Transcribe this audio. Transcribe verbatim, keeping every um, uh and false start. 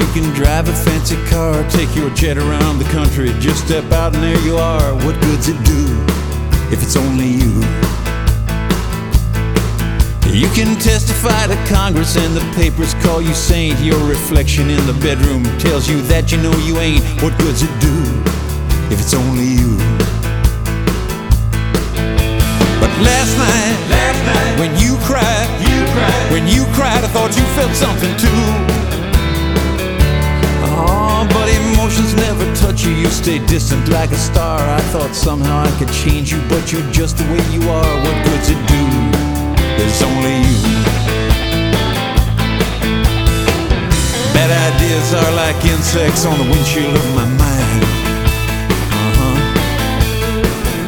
You can drive a fancy car, take your jet around the country. Just step out and there you are. What good's it do if it's only you? You can testify to Congress and the papers call you saint. Your reflection in the bedroom tells you that you know you ain't. What good's it do if it's only you? But last night, Last night, when you cried, you cried. when you cried, I thought you felt something too. Oh, but emotions never touch you. You stay distant like a star. I thought somehow I could change you, but you're just the way you are. What good's it do? It's only you. Bad ideas are like insects on the windshield of my mind.